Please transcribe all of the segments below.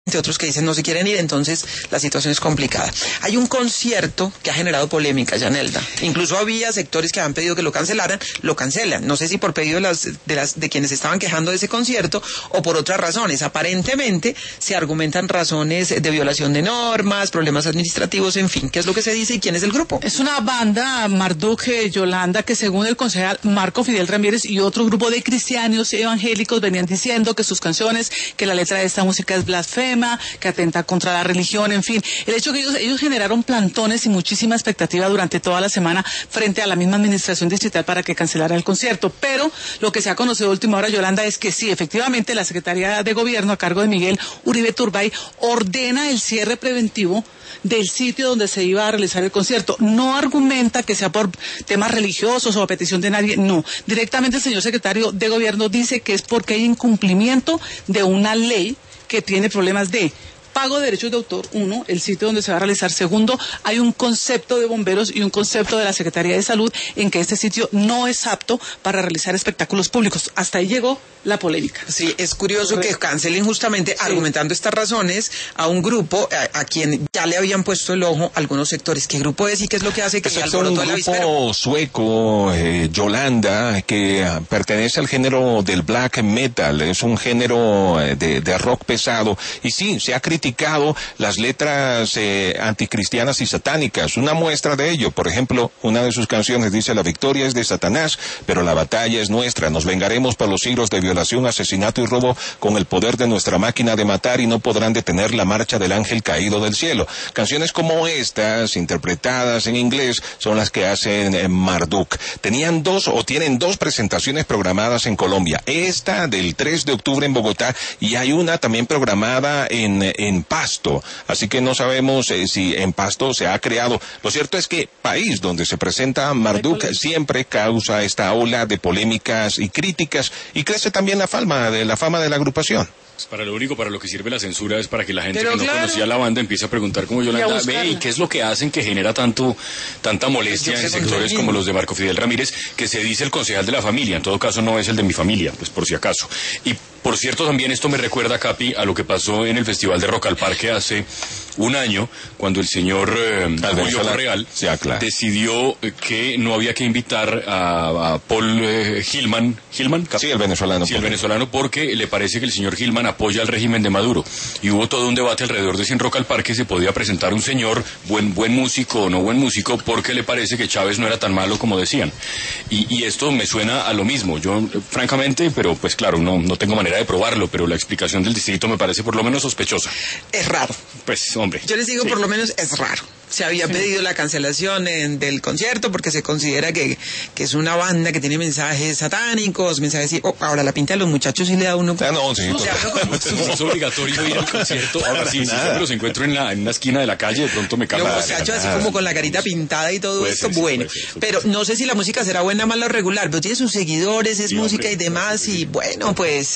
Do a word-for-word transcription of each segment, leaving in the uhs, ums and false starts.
otros que dicen no se quieren ir, entonces la situación es complicada. Hay un concierto que ha generado polémica, Yanelda. Incluso había sectores que han pedido que lo cancelaran, lo cancelan. No sé si por pedido de las, de las de quienes estaban quejando de ese concierto o por otras razones. Aparentemente se argumentan razones de violación de normas, problemas administrativos, en fin. ¿Qué es lo que se dice y quién es el grupo? Es una banda, Marduk, eh, Yolanda, que según el concejal Marco Fidel Ramírez y otro grupo de cristianos evangélicos venían diciendo que sus canciones, que la letra de esta música es blasfema, que atenta contra la religión, en fin. El hecho que ellos, ellos generaron plantones y muchísima expectativa durante toda la semana frente a la misma administración distrital para que cancelara el concierto. Pero lo que se ha conocido a última hora, Yolanda, es que sí, efectivamente, la Secretaría de Gobierno a cargo de Miguel Uribe Turbay ordena el cierre preventivo del sitio donde se iba a realizar el concierto. No argumenta que sea por temas religiosos o a petición de nadie, no. Directamente el señor secretario de Gobierno dice que es porque hay incumplimiento de una ley que tiene problemas de pago de derechos de autor, uno, el sitio donde se va a realizar, segundo, hay un concepto de bomberos y un concepto de la Secretaría de Salud en que este sitio no es apto para realizar espectáculos públicos. Hasta ahí llegó la polémica. Sí, es curioso que cancelen justamente, sí, argumentando estas razones a un grupo a, a quien ya le habían puesto el ojo algunos sectores. ¿Qué grupo es y qué es lo que hace que se alborotó el avispero? Es un grupo sueco, eh, Yolanda, que uh, pertenece al género del black metal, es un género eh, de, de rock pesado, y sí, se ha criticado las letras eh, anticristianas y satánicas. Una muestra de ello, por ejemplo, una de sus canciones dice: la victoria es de Satanás, pero la batalla es nuestra. Nos vengaremos por los siglos de violación, asesinato y robo con el poder de nuestra máquina de matar, y no podrán detener la marcha del ángel caído del cielo. Canciones como estas, interpretadas en inglés, son las que hacen eh, Marduk. Tenían dos o tienen dos presentaciones programadas en Colombia. Esta del tres de octubre en Bogotá, y hay una también programada en, en Pasto. Así que no sabemos eh, si en Pasto se ha creado. Lo cierto es que país donde se presenta Marduk siempre causa esta ola de polémicas y críticas, y crece también la fama de la fama de la agrupación. Para lo único para lo que sirve la censura es para que la gente Pero que no claro. conocía la banda empiece a preguntar como Yolanda, ve, ¿y qué es lo que hacen que genera tanto tanta molestia en sectores como los de Marco Fidel Ramírez, que se dice el concejal de la familia? En todo caso no es el de mi familia, pues por si acaso. Y por cierto, también esto me recuerda, Capi, a lo que pasó en el Festival de Rock al Parque hace un año, cuando el señor eh, Julio Correal sí, claro. decidió que no había que invitar a, a Paul eh, Gilman, Gilman sí, el venezolano, sí, el venezolano, porque le parece que el señor Gilman apoya al régimen de Maduro. Y hubo todo un debate alrededor de si en Rock al Parque se podía presentar un señor, buen buen músico o no buen músico, porque le parece que Chávez no era tan malo como decían. Y, y esto me suena a lo mismo. Yo, francamente, pero pues claro, no, no tengo manera de probarlo, pero la explicación del distrito me parece por lo menos sospechosa. Es raro. Pues, hombre. Yo les digo, sí. por lo menos es raro. Se había sí. pedido la cancelación en, del concierto porque se considera que, que es una banda que tiene mensajes satánicos, mensajes... Oh, ahora la pinta de los muchachos sí le da uno... Ah, no, sí, o sea, no, es obligatorio ir al concierto. Ahora sí, si siempre los encuentro en, la, en una esquina de la calle, de pronto me cambia. Los muchachos así como con la carita pintada y todo puede esto, ser, sí, bueno. puede ser, pero no sé si la música será buena, mala o regular, pero tiene sus seguidores, es sí, música hombre, y demás, sí, sí. y bueno, pues...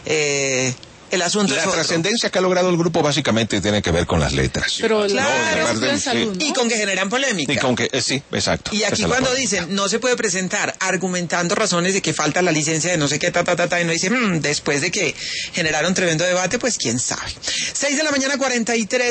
Eh, el asunto la es trascendencia que ha logrado el grupo básicamente tiene que ver con las letras. Pero claro, la, la, la salud, ¿no? Y con que generan polémica. Y con que, eh, sí, exacto. Y aquí cuando dicen, no se puede presentar argumentando razones de que falta la licencia de no sé qué, ta, ta, ta, ta, y no dicen, mmm, después de que generaron tremendo debate, pues quién sabe. Seis de la mañana, cuarenta y tres.